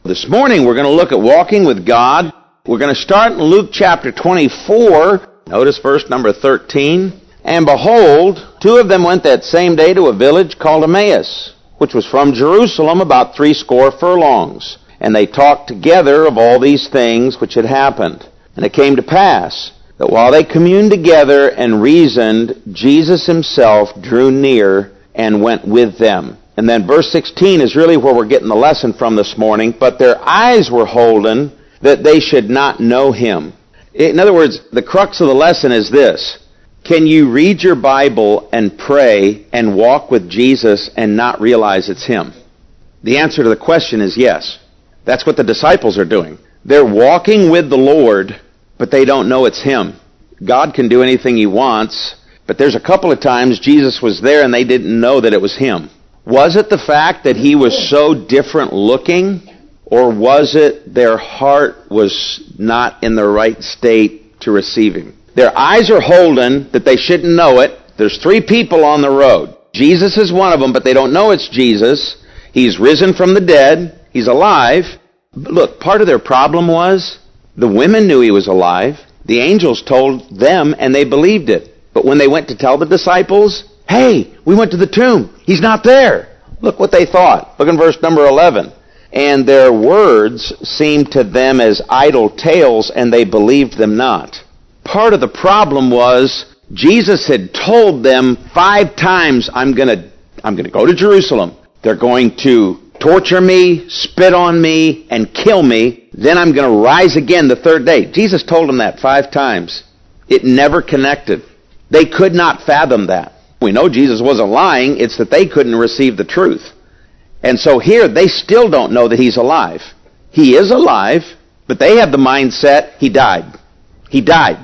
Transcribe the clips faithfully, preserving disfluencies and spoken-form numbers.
This morning we're going to look at walking with God. We're going to start in Luke chapter twenty-four. Notice verse number thirteen. And behold, two of them went that same day to a village called Emmaus, which was from Jerusalem about threescore furlongs. And they talked together of all these things which had happened. And it came to pass that while they communed together and reasoned, Jesus himself drew near and went with them. And then verse sixteen is really where we're getting the lesson from this morning. But their eyes were holden that they should not know him. In other words, the crux of the lesson is this. Can you read your Bible and pray and walk with Jesus and not realize it's him? The answer to the question is yes. That's what the disciples are doing. They're walking with the Lord, but they don't know it's him. God can do anything he wants, but there's a couple of times Jesus was there and they didn't know that it was him. Was it the fact that he was so different looking, or was it their heart was not in the right state to receive him? Their eyes are holden that they shouldn't know it. There's three people on the road. Jesus is one of them, but they don't know it's Jesus. He's risen from the dead. He's alive. But look, part of their problem was the women knew he was alive. The angels told them, and they believed it. But when they went to tell the disciples, hey, we went to the tomb. He's not there. Look what they thought. Look in verse number eleven. And their words seemed to them as idle tales, and they believed them not. Part of the problem was Jesus had told them five times, I'm going to I'm going to go to Jerusalem. They're going to torture me, spit on me, and kill me. Then I'm going to rise again the third day. Jesus told them that five times. It never connected. They could not fathom that. We know Jesus wasn't lying. It's that they couldn't receive the truth. And so here, they still don't know that he's alive. He is alive, but they have the mindset, he died. He died.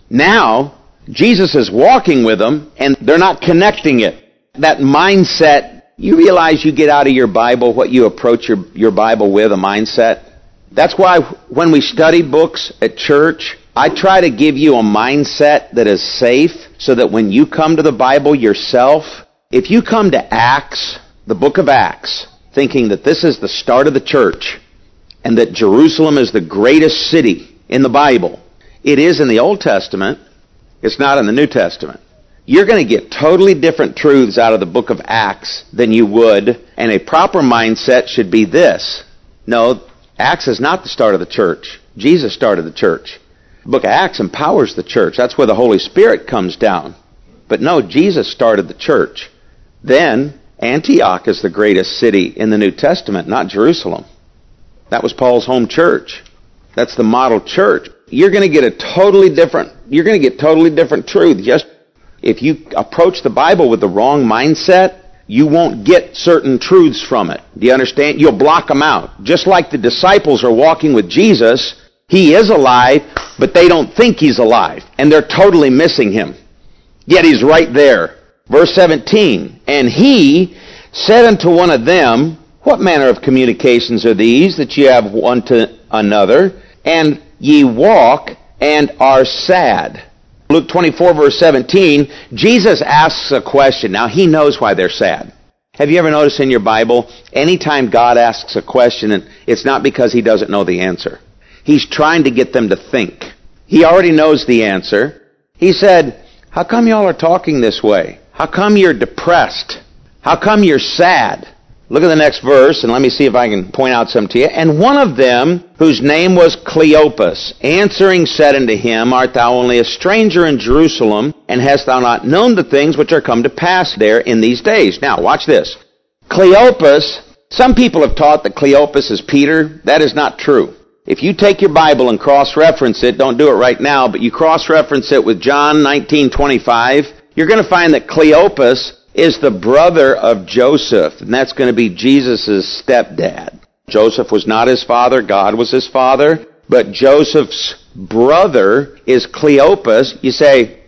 Now, Jesus is walking with them, and they're not connecting it. That mindset, you realize you get out of your Bible what you approach your, your Bible with, a mindset. That's why when we study books at church, I try to give you a mindset that is safe so that when you come to the Bible yourself, if you come to Acts, the book of Acts, thinking that this is the start of the church and that Jerusalem is the greatest city in the Bible, it is in the Old Testament, it's not in the New Testament. You're going to get totally different truths out of the book of Acts than you would, and a proper mindset should be this. No, Acts is not the start of the church. Jesus started the church. The book of Acts empowers the church. That's where the Holy Spirit comes down. But no, Jesus started the church. Then, Antioch is the greatest city in the New Testament, not Jerusalem. That was Paul's home church. That's the model church. You're going to get a totally different, you're going to get totally different truth. Just if you approach the Bible with the wrong mindset, you won't get certain truths from it. Do you understand? You'll block them out. Just like the disciples are walking with Jesus, he is alive, but they don't think he's alive, and they're totally missing him. Yet he's right there. Verse seventeen, and he said unto one of them, what manner of communications are these that ye have one to another, and ye walk and are sad? Luke twenty-four, verse seventeen, Jesus asks a question. Now, he knows why they're sad. Have you ever noticed in your Bible, anytime God asks a question, it's not because he doesn't know the answer. He's trying to get them to think. He already knows the answer. He said, how come y'all are talking this way? How come you're depressed? How come you're sad? Look at the next verse, and let me see if I can point out some to you. And one of them, whose name was Cleopas, answering said unto him, art thou only a stranger in Jerusalem, and hast thou not known the things which are come to pass there in these days? Now, watch this. Cleopas, some people have taught that Cleopas is Peter. That is not true. If you take your Bible and cross-reference it, don't do it right now, but you cross-reference it with John nineteen twenty-five, you're going to find that Cleopas is the brother of Joseph, and that's going to be Jesus' stepdad. Joseph was not his father, God was his father, but Joseph's brother is Cleopas. You say,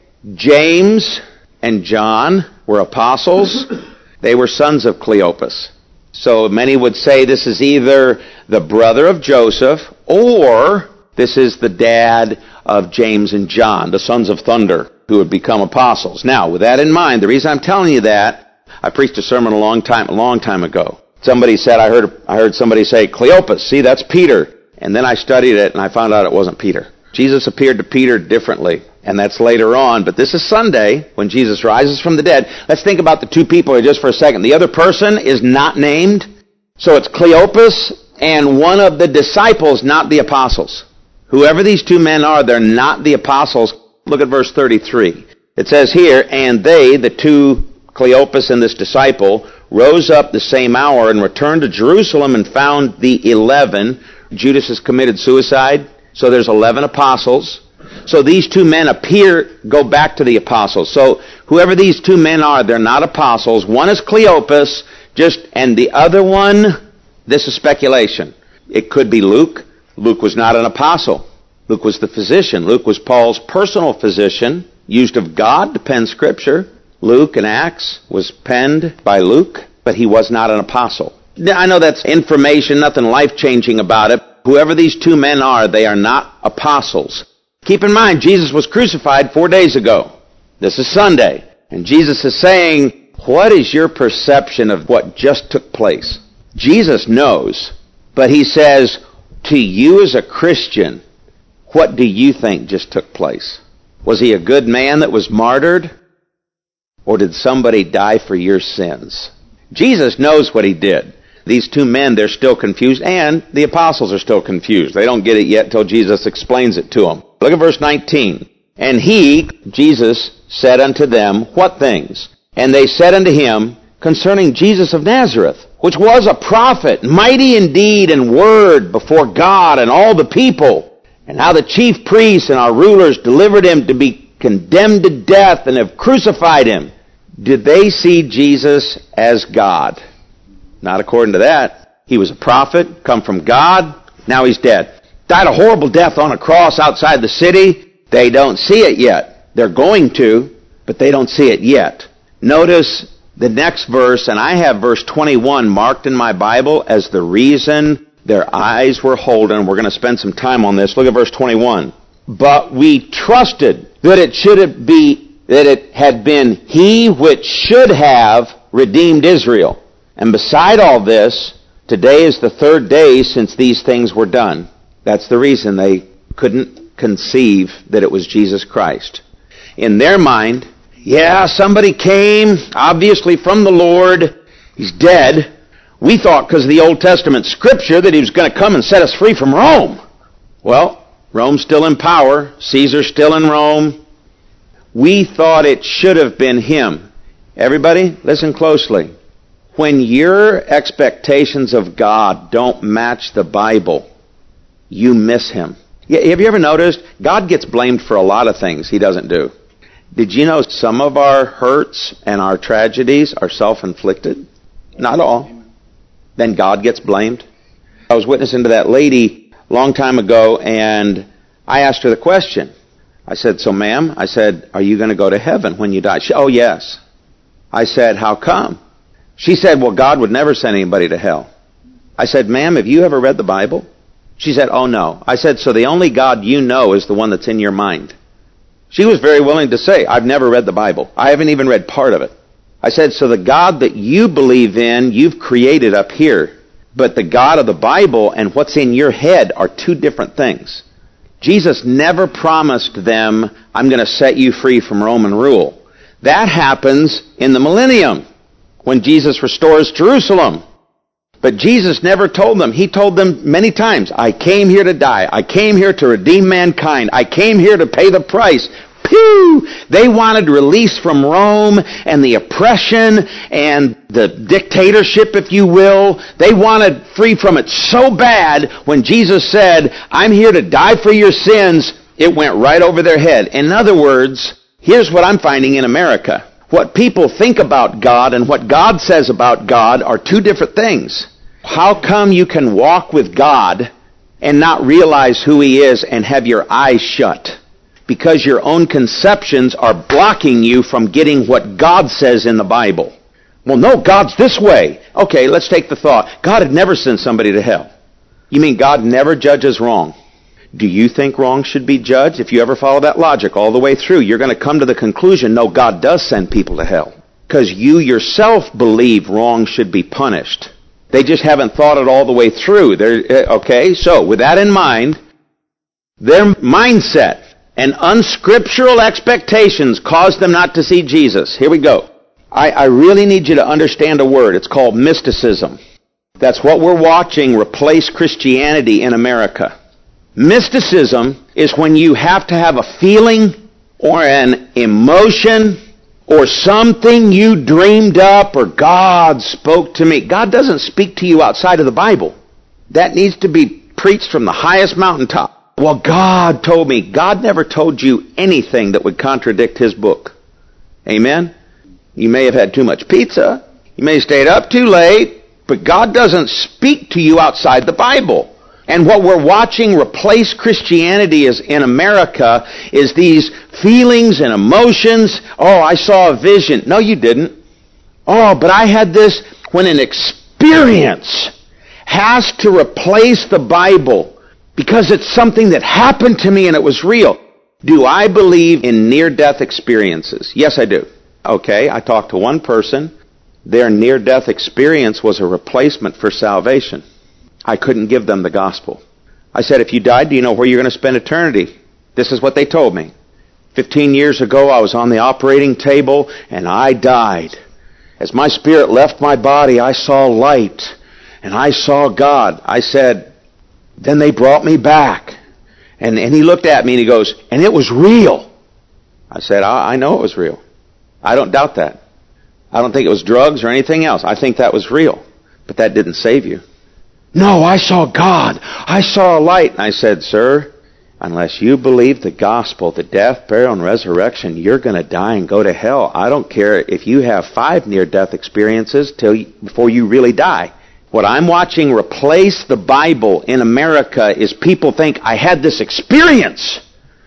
James and John were apostles. They were sons of Cleopas. So many would say this is either the brother of Joseph, or this is the dad of James and John, the sons of thunder, who would become apostles. Now, with that in mind, the reason I'm telling you that, I preached a sermon a long time, a long time ago. Somebody said, I heard, I heard somebody say, Cleopas, see, that's Peter. And then I studied it and I found out it wasn't Peter. Jesus appeared to Peter differently, and that's later on. But this is Sunday, when Jesus rises from the dead. Let's think about the two people here just for a second. The other person is not named, so it's Cleopas and one of the disciples, not the apostles. Whoever these two men are, they're not the apostles. Look at verse thirty-three. It says here, and they, the two, Cleopas and this disciple, rose up the same hour and returned to Jerusalem and found the eleven. Judas has committed suicide, so there's eleven apostles. So these two men appear, go back to the apostles. So whoever these two men are, they're not apostles. One is Cleopas, just, and the other one, this is speculation. It could be Luke. Luke was not an apostle. Luke was the physician. Luke was Paul's personal physician, used of God to pen Scripture. Luke and Acts was penned by Luke, but he was not an apostle. I know that's information, nothing life-changing about it. Whoever these two men are, they are not apostles. Keep in mind, Jesus was crucified four days ago. This is Sunday. And Jesus is saying, what is your perception of what just took place? Jesus knows, but he says, to you as a Christian, what do you think just took place? Was he a good man that was martyred? Or did somebody die for your sins? Jesus knows what he did. These two men, they're still confused, and the apostles are still confused. They don't get it yet until Jesus explains it to them. Look at verse nineteen. And he, Jesus, said unto them, what things? And they said unto him, concerning Jesus of Nazareth, which was a prophet, mighty in deed and word before God and all the people, and how the chief priests and our rulers delivered him to be condemned to death and have crucified him. Did they see Jesus as God? Not according to that. He was a prophet, come from God, now he's dead. Died a horrible death on a cross outside the city. They don't see it yet. They're going to, but they don't see it yet. Notice the next verse, and I have verse twenty-one marked in my Bible as the reason their eyes were holden. We're going to spend some time on this. Look at verse twenty-one. But we trusted that it should be, that it had been he which should have redeemed Israel. And beside all this, today is the third day since these things were done. That's the reason they couldn't conceive that it was Jesus Christ. In their mind, yeah, somebody came, obviously from the Lord. He's dead. We thought because of the Old Testament Scripture that he was going to come and set us free from Rome. Well, Rome's still in power. Caesar's still in Rome. We thought it should have been him. Everybody, listen closely. When your expectations of God don't match the Bible, you miss him. Have you ever noticed? God gets blamed for a lot of things he doesn't do. Did you know some of our hurts and our tragedies are self-inflicted? Not all. Then God gets blamed. I was witnessing to that lady a long time ago, and I asked her the question. I said, so ma'am, I said, are you going to go to heaven when you die? She, oh, yes. I said, how come? She said, well, God would never send anybody to hell. I said, ma'am, have you ever read the Bible? She said, oh, no. I said, so the only God you know is the one that's in your mind. She was very willing to say, I've never read the Bible. I haven't even read part of it. I said, so the God that you believe in, you've created up here. But the God of the Bible and what's in your head are two different things. Jesus never promised them, I'm going to set you free from Roman rule. That happens in the millennium, when Jesus restores Jerusalem. But Jesus never told them. He told them many times, I came here to die. I came here to redeem mankind. I came here to pay the price. Pew! They wanted release from Rome and the oppression and the dictatorship, if you will. They wanted free from it so bad when Jesus said, I'm here to die for your sins, it went right over their head. In other words, here's what I'm finding in America. What people think about God and what God says about God are two different things. How come you can walk with God and not realize who he is and have your eyes shut? Because your own conceptions are blocking you from getting what God says in the Bible. Well, no, God's this way. Okay, let's take the thought. God had never sent somebody to hell. You mean God never judges wrong? Do you think wrong should be judged? If you ever follow that logic all the way through, you're going to come to the conclusion, no, God does send people to hell. Because you yourself believe wrong should be punished. They just haven't thought it all the way through. They're, okay, so with that in mind, their mindset and unscriptural expectations caused them not to see Jesus. Here we go. I, I really need you to understand a word. It's called mysticism. That's what we're watching replace Christianity in America. Mysticism is when you have to have a feeling or an emotion or something you dreamed up or God spoke to me. God doesn't speak to you outside of the Bible. That needs to be preached from the highest mountaintop. Well, God told me. God never told you anything that would contradict His book. Amen? You may have had too much pizza. You may have stayed up too late. But God doesn't speak to you outside the Bible. And what we're watching replace Christianity is in America is these feelings and emotions. Oh, I saw a vision. No, you didn't. Oh, but I had this. When an experience has to replace the Bible because it's something that happened to me and it was real. Do I believe in near-death experiences? Yes, I do. Okay, I talked to one person. Their near-death experience was a replacement for salvation. I couldn't give them the gospel. I said, if you died, do you know where you're going to spend eternity? This is what they told me. Fifteen years ago, I was on the operating table, and I died. As my spirit left my body, I saw light, and I saw God. I said, then they brought me back. And, and he looked at me, and he goes, and it was real. I said, I, I know it was real. I don't doubt that. I don't think it was drugs or anything else. I think that was real. But that didn't save you. No, I saw God. I saw a light. And I said, sir, unless you believe the gospel, the death, burial, and resurrection, you're going to die and go to hell. I don't care if you have five near-death experiences till you, before you really die. What I'm watching replace the Bible in America is people think, I had this experience.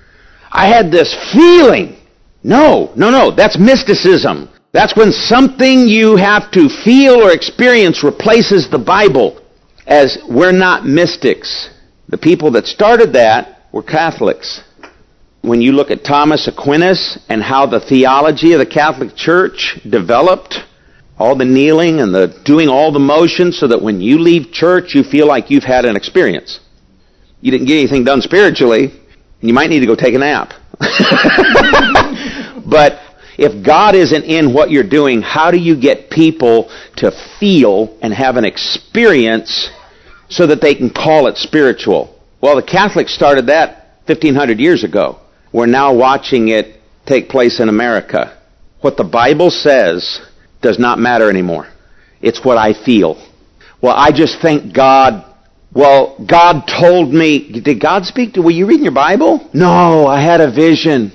I had this feeling. No, no, no. That's mysticism. That's when something you have to feel or experience replaces the Bible. As we're not mystics. The people that started that were Catholics. When you look at Thomas Aquinas and how the theology of the Catholic Church developed, all the kneeling and the doing all the motions so that when you leave church you feel like you've had an experience. You didn't get anything done spiritually, and you might need to go take a nap. But if God isn't in what you're doing, how do you get people to feel and have an experience so that they can call it spiritual? Well, the Catholics started that fifteen hundred years ago. We're now watching it take place in America. What the Bible says does not matter anymore. It's what I feel. Well, I just think God, well, God told me. Did God speak to, were you reading your Bible? No, I had a vision.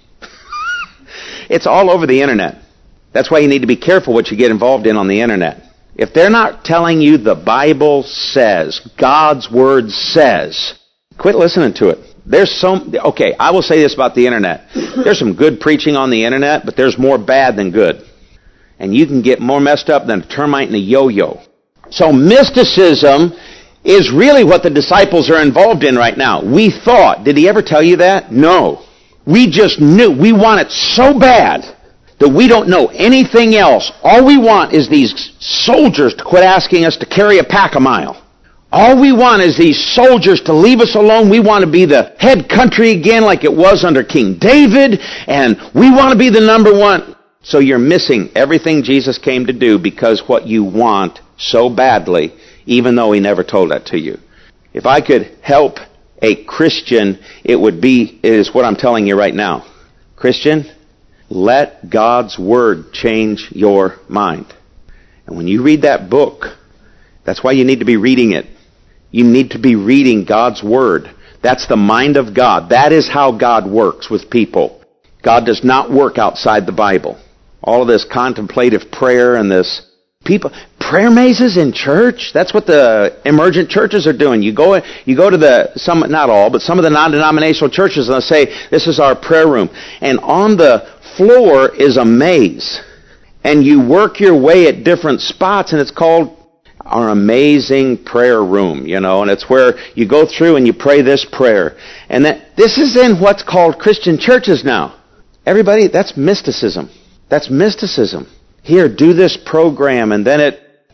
It's all over the internet. That's why you need to be careful what you get involved in on the internet. If they're not telling you the Bible says, God's Word says, quit listening to it. There's some, okay, I will say this about the internet. There's some good preaching on the internet, but there's more bad than good. And you can get more messed up than a termite in a yo-yo. So mysticism is really what the disciples are involved in right now. We thought, did he ever tell you that? No. We just knew. We want it so bad that we don't know anything else. All we want is these soldiers to quit asking us to carry a pack a mile. All we want is these soldiers to leave us alone. We want to be the head country again like it was under King David, and we want to be the number one. So you're missing everything Jesus came to do because what you want so badly, even though he never told that to you. If I could help a Christian, it would be, it is what I'm telling you right now. Christian, let God's Word change your mind. And when you read that book, that's why you need to be reading it. You need to be reading God's Word. That's the mind of God. That is how God works with people. God does not work outside the Bible. All of this contemplative prayer and this people, prayer mazes in church, that's what the emergent churches are doing. You go you go to the, some, not all, but some of the non-denominational churches and they'll say, this is our prayer room. And on the floor is a maze. And you work your way at different spots and it's called our amazing prayer room, you know, and it's where you go through and you pray this prayer. And that this is in what's called Christian churches now. Everybody, that's mysticism. That's mysticism. Here, do this program, and then at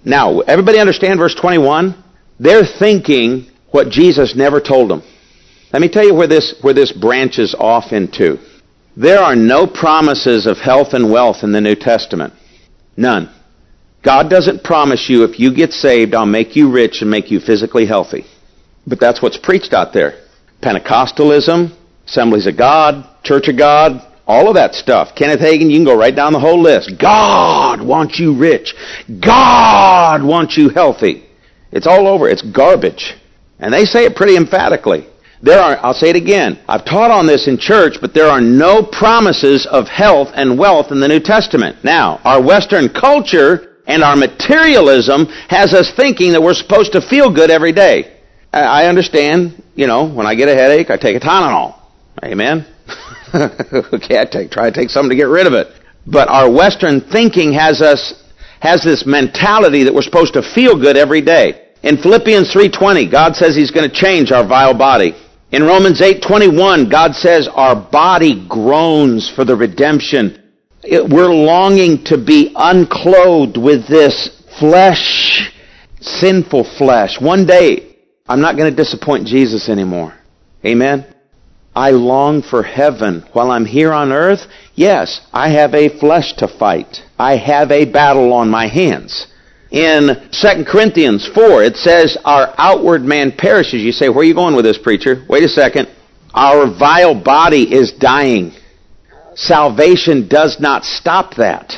Now, everybody understand verse twenty-one? They're thinking what Jesus never told them. Let me tell you where this, where this branches off into. There are no promises of health and wealth in the New Testament. None. God doesn't promise you if you get saved, I'll make you rich and make you physically healthy. But that's what's preached out there. Pentecostalism, Assemblies of God, Church of God, all of that stuff. Kenneth Hagin, you can go right down the whole list. God wants you rich. God wants you healthy. It's all over. It's garbage. And they say it pretty emphatically. There are, I'll say it again, I've taught on this in church, but there are no promises of health and wealth in the New Testament. Now, our Western culture and our materialism has us thinking that we're supposed to feel good every day. I understand, you know, when I get a headache, I take a Tylenol. Amen? Okay, I take, try to take something to get rid of it. But our Western thinking has us, has this mentality that we're supposed to feel good every day. In Philippians three twenty, God says He's going to change our vile body. In Romans eight twenty-one, God says our body groans for the redemption. It, we're longing to be unclothed with this flesh, sinful flesh. One day, I'm not going to disappoint Jesus anymore. Amen? I long for heaven. While I'm here on earth, yes, I have a flesh to fight. I have a battle on my hands. In Second Corinthians four, it says, our outward man perishes. You say, where are you going with this, preacher? Wait a second. Our vile body is dying. Salvation does not stop that.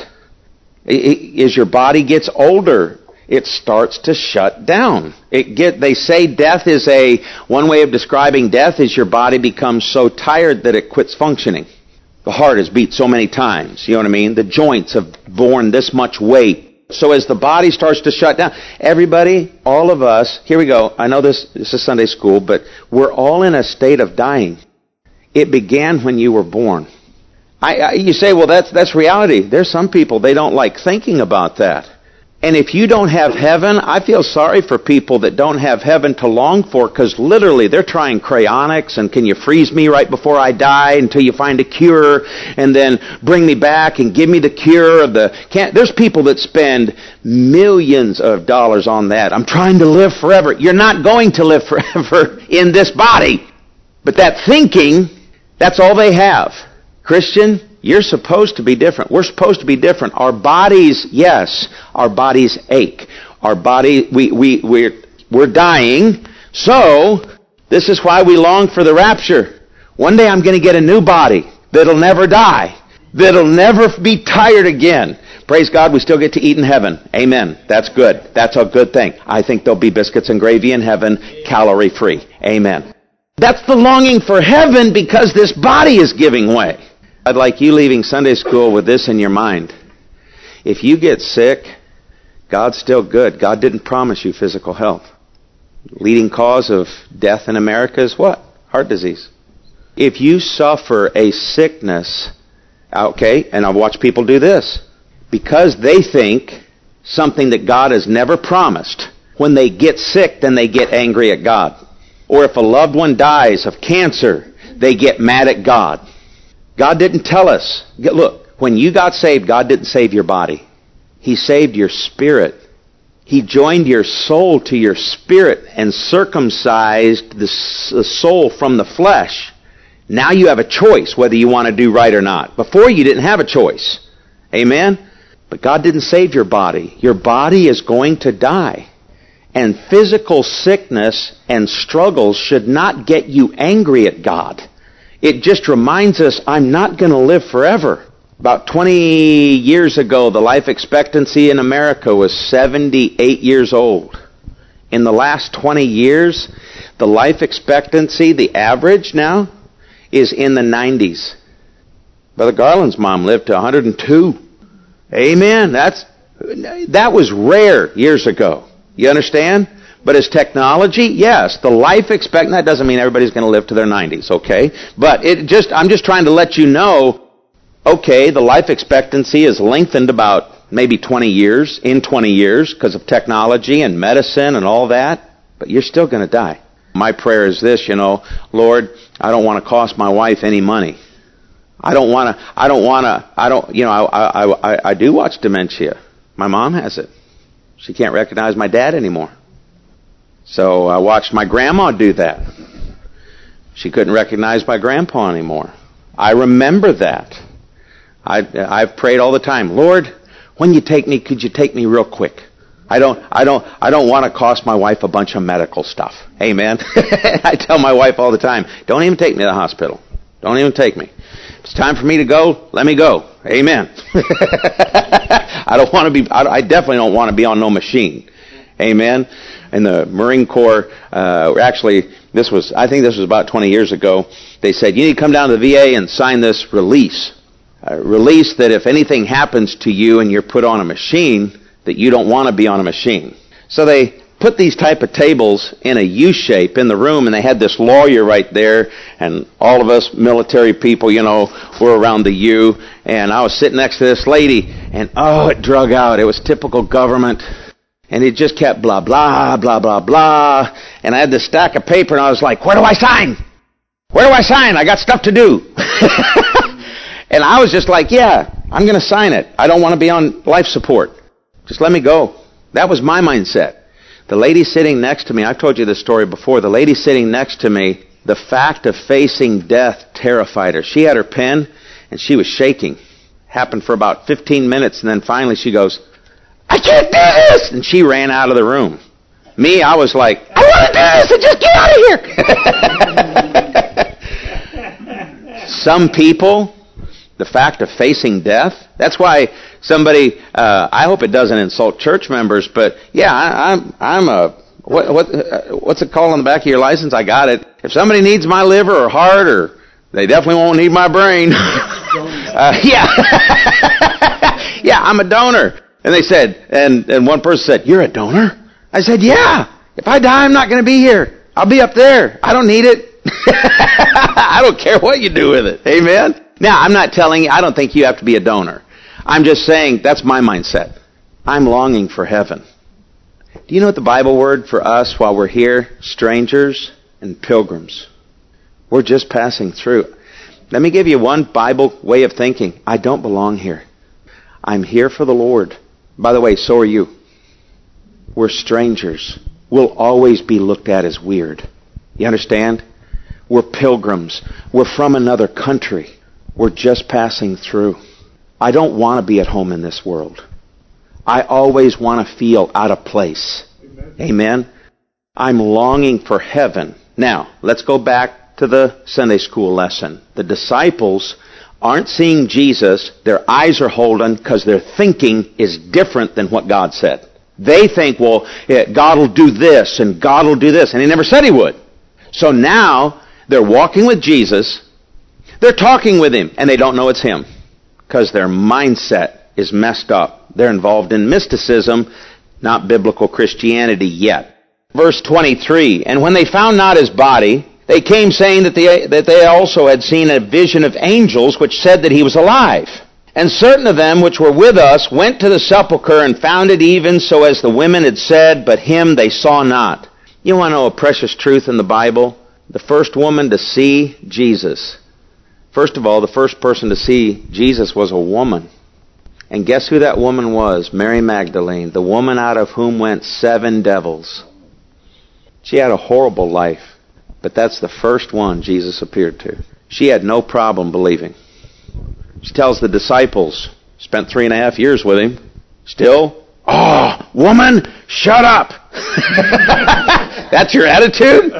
As your body gets older, it starts to shut down. It get, they say death is a, one way of describing death is your body becomes so tired that it quits functioning. The heart has beat so many times, you know what I mean? The joints have borne this much weight. So as the body starts to shut down, everybody, all of us, here we go. I know this, this is Sunday school, but we're all in a state of dying. It began when you were born. I, I, you say, well, that's, that's reality. There's some people, they don't like thinking about that. And if you don't have heaven, I feel sorry for people that don't have heaven to long for, because literally they're trying cryonics and can you freeze me right before I die until you find a cure, and then bring me back and give me the cure of the can't. There's people that spend millions of dollars on that. I'm trying to live forever. You're not going to live forever in this body. But that thinking, that's all they have. Christian, you're supposed to be different. We're supposed to be different. Our bodies, yes, our bodies ache. Our body, we, we, we're, we're dying. So, this is why we long for the rapture. One day I'm going to get a new body that'll never die. That'll never be tired again. Praise God, we still get to eat in heaven. Amen. That's good. That's a good thing. I think there'll be biscuits and gravy in heaven, calorie free. Amen. That's the longing for heaven because this body is giving way. I'd like you leaving Sunday school with this in your mind. If you get sick, God's still good. God didn't promise you physical health. Leading cause of death in America is what? Heart disease. If you suffer a sickness, okay, and I've watched people do this, because they think something that God has never promised, when they get sick, then they get angry at God. Or if a loved one dies of cancer, they get mad at God. God didn't tell us. Look, when you got saved, God didn't save your body. He saved your spirit. He joined your soul to your spirit and circumcised the soul from the flesh. Now you have a choice whether you want to do right or not. Before you didn't have a choice. Amen? But God didn't save your body. Your body is going to die. And physical sickness and struggles should not get you angry at God. It just reminds us, I'm not going to live forever. About twenty years ago, the life expectancy in America was seventy-eight years old. In the last twenty years, the life expectancy, the average now, is in the nineties. Brother Garland's mom lived to one hundred two. Amen. That's, that was rare years ago. You understand? But as technology, yes, the life expectancy, that doesn't mean everybody's going to live to their nineties, okay? But it just, I'm just trying to let you know, okay, the life expectancy is lengthened about maybe twenty years, in twenty years, because of technology and medicine and all that, but you're still going to die. My prayer is this, you know, Lord, I don't want to cost my wife any money. I don't want to, I don't want to, I don't, you know, I, I, I, I do watch dementia. My mom has it. She can't recognize my dad anymore. So I watched my grandma do that. She couldn't recognize my grandpa anymore. I remember that. I, I've prayed all the time, Lord, when you take me, could you take me real quick? I don't, I don't, I don't want to cost my wife a bunch of medical stuff. Amen. I tell my wife all the time, don't even take me to the hospital. Don't even take me. If it's time for me to go, let me go. Amen. I don't want to be, I definitely don't want to be on no machine. Amen. In the Marine Corps, uh, actually, this was, I think this was about twenty years ago, they said, you need to come down to the V A and sign this release. A release that if anything happens to you and you're put on a machine, that you don't want to be on a machine. So they put these type of tables in a U shape in the room, and they had this lawyer right there, and all of us military people, you know, were around the U, and I was sitting next to this lady, and oh, it drug out. It was typical government, and it just kept blah, blah, blah, blah, blah, and I had this stack of paper, and I was like, where do I sign? Where do I sign? I got stuff to do. And I was just like, yeah, I'm going to sign it. I don't want to be on life support. Just let me go. That was my mindset. The lady sitting next to me, I've told you this story before, the lady sitting next to me, the fact of facing death terrified her. She had her pen, and she was shaking. Happened for about fifteen minutes, and then finally she goes, I can't do this! And she ran out of the room. Me, I was like, I want to do this, and just get out of here! Some people, the fact of facing death, that's why somebody, uh, I hope it doesn't insult church members, but yeah, I, I'm, I'm a, what, what, uh, what's it called on the back of your license? I got it. If somebody needs my liver or heart, or they definitely won't need my brain. uh, yeah. Yeah, I'm a donor. And they said, and, and one person said, you're a donor? I said, yeah. If I die, I'm not going to be here. I'll be up there. I don't need it. I don't care what you do with it. Amen? Now, I'm not telling you, I don't think you have to be a donor. I'm just saying, that's my mindset. I'm longing for heaven. Do you know what the Bible word for us while we're here? Strangers and pilgrims. We're just passing through. Let me give you one Bible way of thinking. I don't belong here. I'm here for the Lord. By the way, so are you. We're strangers. We'll always be looked at as weird. You understand? We're pilgrims. We're from another country. We're just passing through. I don't want to be at home in this world. I always want to feel out of place. Amen. Amen. I'm longing for heaven. Now, let's go back to the Sunday school lesson. The disciples aren't seeing Jesus. Their eyes are holden because their thinking is different than what God said. They think, well, God will do this and God will do this. And He never said He would. So now they're walking with Jesus. They're talking with Him, and they don't know it's Him because their mindset is messed up. They're involved in mysticism, not biblical Christianity yet. Verse twenty-three, and when they found not His body, they came saying that they, that they also had seen a vision of angels which said that He was alive. And certain of them which were with us went to the sepulchre and found it even so as the women had said, but Him they saw not. You want to know a precious truth in the Bible? The first woman to see Jesus. First of all, the first person to see Jesus was a woman. And guess who that woman was? Mary Magdalene, the woman out of whom went seven devils. She had a horrible life, but that's the first one Jesus appeared to. She had no problem believing. She tells the disciples, spent three and a half years with Him, still, oh, woman, shut up. That's your attitude?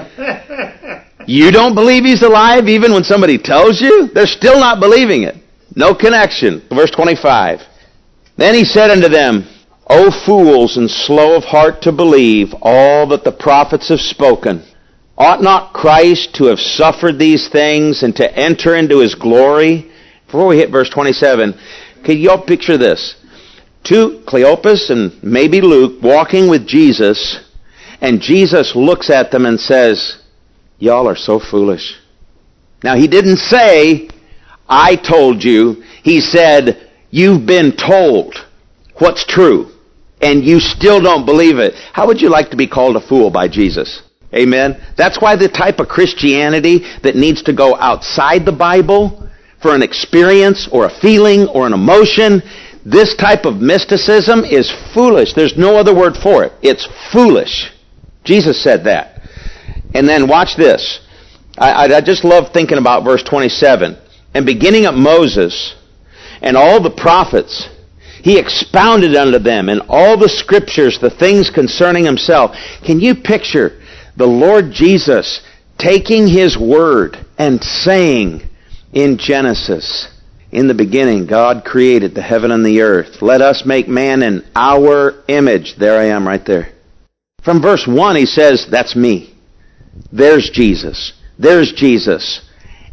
You don't believe He's alive even when somebody tells you? They're still not believing it. No connection. Verse twenty-five. Then He said unto them, O fools and slow of heart to believe all that the prophets have spoken. Ought not Christ to have suffered these things and to enter into His glory? Before we hit verse twenty-seven, can you all picture this? Two, Cleopas and maybe Luke, walking with Jesus, and Jesus looks at them and says, y'all are so foolish. Now, He didn't say, I told you. He said, you've been told what's true, and you still don't believe it. How would you like to be called a fool by Jesus? Amen? That's why the type of Christianity that needs to go outside the Bible for an experience or a feeling or an emotion, This type of mysticism is foolish. There's no other word for it. It's foolish. Jesus said that. And then watch this. I, I just love thinking about verse twenty-seven. And beginning at Moses and all the prophets, he expounded unto them in all the scriptures the things concerning himself. Can you picture the Lord Jesus taking his word and saying in Genesis, in the beginning God created the heaven and the earth. Let us make man in our image. There I am right there. From verse one he says, that's me. There's Jesus. There's Jesus.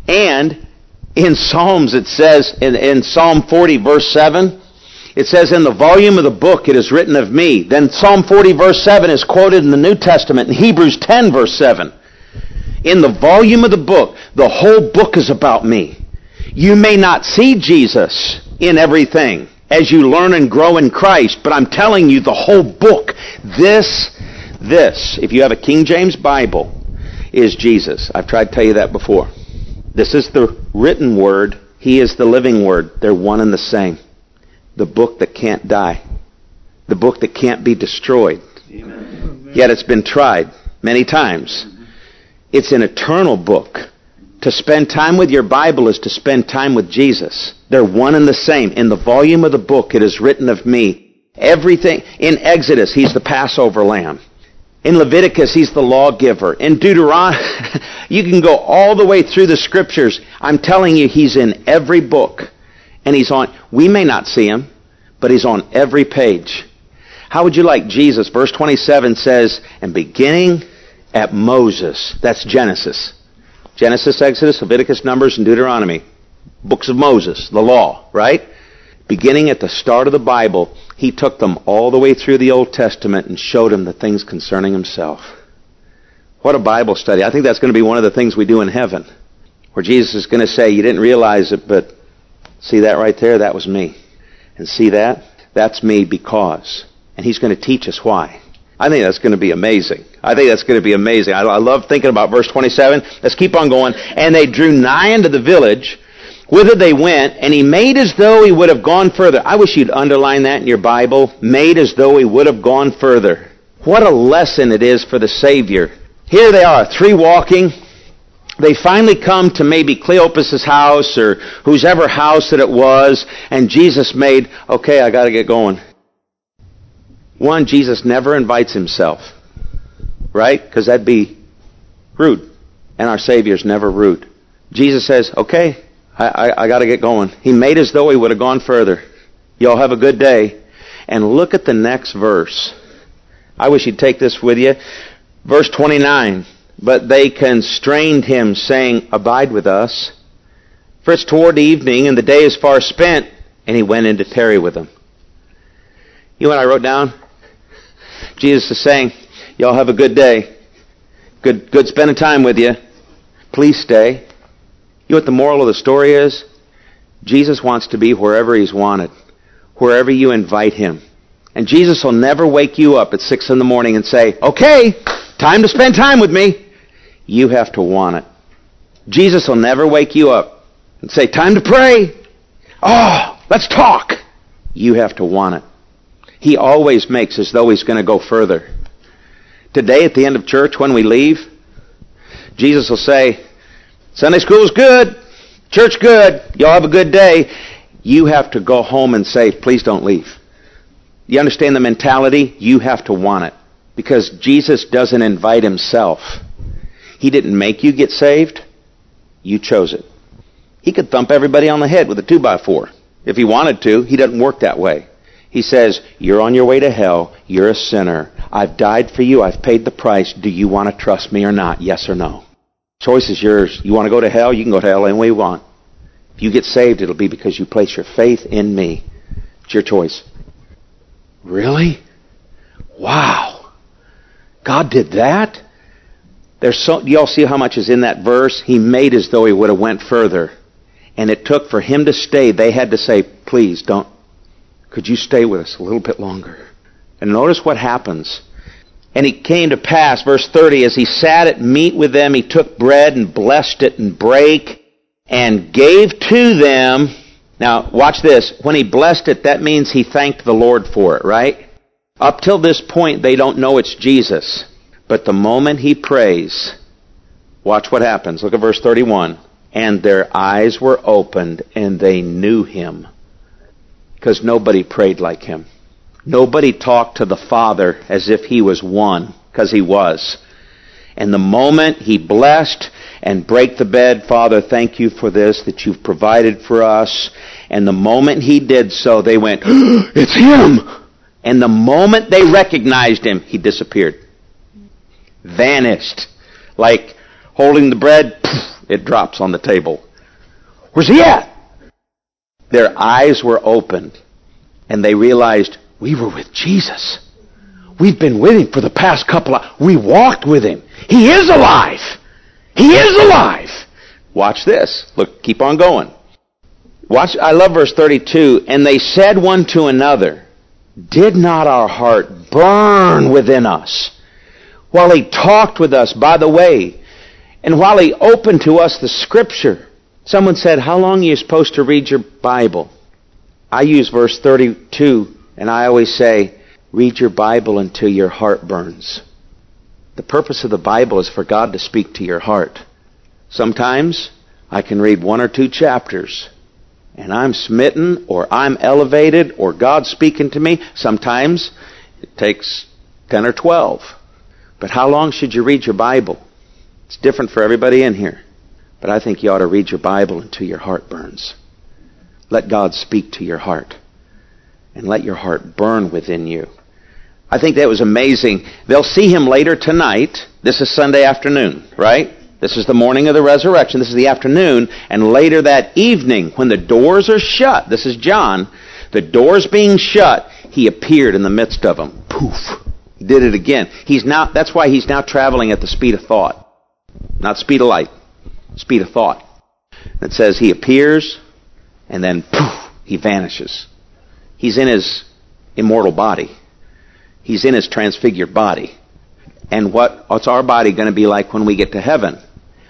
And in Psalms it says, in, in Psalm forty verse seven, it says, in the volume of the book it is written of me. Then Psalm forty verse seven is quoted in the New Testament in Hebrews ten verse seven. In the volume of the book, the whole book is about me. You may not see Jesus in everything as you learn and grow in Christ, but I'm telling you the whole book, this, this, if you have a King James Bible, is Jesus. I've tried to tell you that before. This is the written word. He is the living word. They're one and the same. The book that can't die. The book that can't be destroyed. Amen. Yet it's been tried many times. It's an eternal book. To spend time with your Bible is to spend time with Jesus. They're one and the same. In the volume of the book it is written of me. Everything. In Exodus, he's the Passover lamb. In Leviticus, he's the lawgiver. In Deuteronomy, you can go all the way through the scriptures. I'm telling you, he's in every book. And he's on, we may not see him, but he's on every page. How would you like Jesus? Verse twenty-seven says, and beginning at Moses, that's Genesis. Genesis, Exodus, Leviticus, Numbers, and Deuteronomy. Books of Moses, the law, right? Beginning at the start of the Bible, he took them all the way through the Old Testament and showed them the things concerning himself. What a Bible study. I think that's going to be one of the things we do in heaven, where Jesus is going to say, you didn't realize it, but see that right there? That was me. And see that? That's me because. And he's going to teach us why. I think that's going to be amazing. I think that's going to be amazing. I, I love thinking about verse twenty-seven. Let's keep on going. And they drew nigh unto the village, whither they went, and he made as though he would have gone further. I wish you'd underline that in your Bible. Made as though he would have gone further. What a lesson it is for the Savior. Here they are, three walking. They finally come to maybe Cleopas' house or whosever house that it was, and Jesus made, okay, I got to get going. One, Jesus never invites himself, right? Because that'd be rude. And our Savior's never rude. Jesus says, okay, I, I, I got to get going. He made as though he would have gone further. Y'all have a good day. And look at the next verse. I wish you'd take this with you. Verse twenty-nine. But they constrained him, saying, abide with us. For it's toward the evening, and the day is far spent. And he went in to tarry with them. You know what I wrote down? Jesus is saying, y'all have a good day. Good, good spending time with you. Please stay. You know what the moral of the story is? Jesus wants to be wherever he's wanted. Wherever you invite him. And Jesus will never wake you up at six in the morning and say, okay, time to spend time with me. You have to want it. Jesus will never wake you up and say, time to pray. Oh, let's talk. You have to want it. He always makes as though he's going to go further. Today at the end of church when we leave, Jesus will say, Sunday school is good. Church good. Y'all have a good day. You have to go home and say, please don't leave. You understand the mentality? You have to want it. Because Jesus doesn't invite himself. He didn't make you get saved. You chose it. He could thump everybody on the head with a two by four. If he wanted to, he doesn't work that way. He says, you're on your way to hell. You're a sinner. I've died for you. I've paid the price. Do you want to trust me or not? Yes or no? Choice is yours. You want to go to hell? You can go to hell any way you want. If you get saved, it'll be because you place your faith in me. It's your choice. Really? Wow. God did that? There's so, do y'all see how much is in that verse? He made as though he would have went further. And it took for him to stay. They had to say, please don't. Could you stay with us a little bit longer? And notice what happens. And it came to pass, verse thirty, as he sat at meat with them, he took bread and blessed it and brake and gave to them. Now, watch this. When he blessed it, that means he thanked the Lord for it, right? Up till this point, they don't know it's Jesus. But the moment he prays, watch what happens. Look at verse thirty-one. And their eyes were opened, and they knew him. Because nobody prayed like him. Nobody talked to the Father as if he was one, because he was. And the moment he blessed and break the bed, Father, thank you for this, that you've provided for us. And the moment he did so, they went, it's him! And the moment they recognized him, he disappeared. Vanished. Like holding the bread, it drops on the table. Where's he at? Their eyes were opened, and they realized, we were with Jesus. We've been with him for the past couple of... We walked with him. He is alive. He is alive. Watch this. Look, keep on going. Watch, I love verse thirty-two. And they said one to another, did not our heart burn within us while he talked with us by the way, and while he opened to us the Scripture? Someone said, how long are you supposed to read your Bible? I use verse thirty-two, and I always say, read your Bible until your heart burns. The purpose of the Bible is for God to speak to your heart. Sometimes I can read one or two chapters, and I'm smitten, or I'm elevated, or God's speaking to me. Sometimes it takes ten or twelve. But how long should you read your Bible? It's different for everybody in here. But I think you ought to read your Bible until your heart burns. Let God speak to your heart. And let your heart burn within you. I think that was amazing. They'll see him later tonight. This is Sunday afternoon, right? This is the morning of the resurrection. This is the afternoon. And later that evening, when the doors are shut, this is John, the doors being shut, he appeared in the midst of them. Poof. He did it again. He's now, that's why he's now traveling at the speed of thought. Not speed of light. Speed of thought. It says he appears, and then poof, he vanishes. He's in his immortal body. He's in his transfigured body. And what, what's our body going to be like when we get to heaven?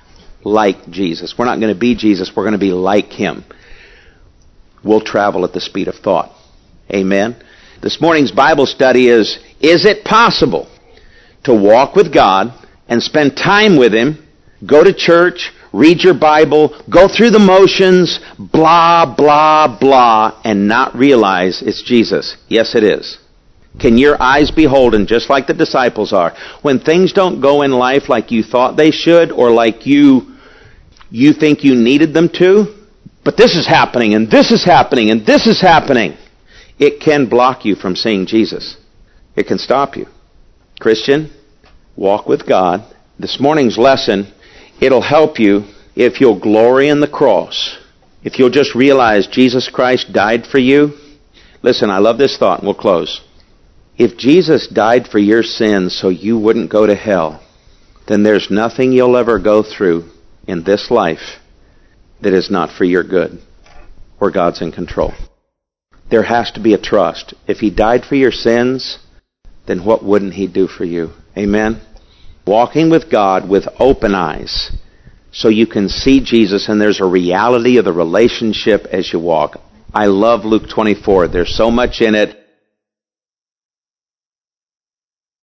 Like Jesus. We're not going to be Jesus. We're going to be like him. We'll travel at the speed of thought. Amen. This morning's Bible study is, is it possible to walk with God and spend time with him, go to church, read your Bible, go through the motions, blah, blah, blah, and not realize it's Jesus? Yes, it is. Can your eyes be holden just like the disciples are? When things don't go in life like you thought they should, or like you you think you needed them to, but this is happening, and this is happening, and this is happening, it can block you from seeing Jesus. It can stop you. Christian, walk with God. This morning's lesson, it'll help you if you'll glory in the cross. If you'll just realize Jesus Christ died for you. Listen, I love this thought, and we'll close. If Jesus died for your sins so you wouldn't go to hell, then there's nothing you'll ever go through in this life that is not for your good, or God's in control. There has to be a trust. If he died for your sins, then what wouldn't he do for you? Amen? Walking with God with open eyes so you can see Jesus, and there's a reality of the relationship as you walk. I love Luke twenty-four. There's so much in it.